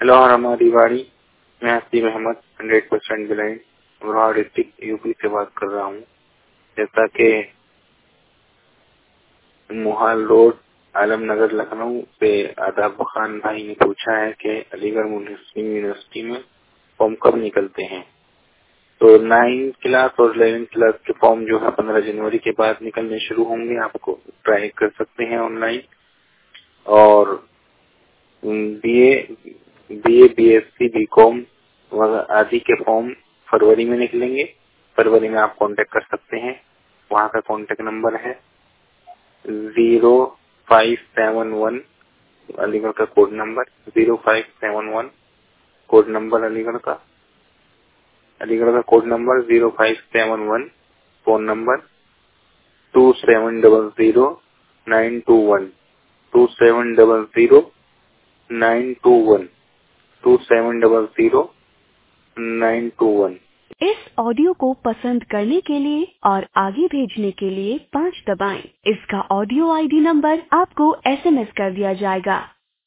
Hello हमारी बाड़ी। मैं Haseeb Ahmad 100% blind Amroha district UP से बात कर रहा हूँ। जैसा कि मोहाल रोड आलमनगर लखनऊ से आदाब खान भाई ने पूछा है कि अलीगढ़ मुस्लिम यूनिवर्सिटी में फॉर्म कब निकलते हैं। तो 9th क्लास और 11th क्लास के फॉर्म जो है 15 जनवरी के बाद निकलने शुरू होंगे। आपको ट्राई कर सकते हैं ऑनलाइन। और बीए बीएससी बीकॉम आदि के फॉर्म फरवरी में निकलेंगे। फरवरी में आप कांटेक्ट कर सकते हैं। वहाँ का कांटेक्ट नंबर है 0571 अलीगढ़ का code number 0571 code number Aligarh का कोड नंबर 0571 फोन नंबर 2700 921 2700 921। इस ऑडियो को पसंद करने के लिए और आगे भेजने के लिए 5 दबाएं। इसका ऑडियो आईडी नंबर आपको एसएमएस कर दिया जाएगा।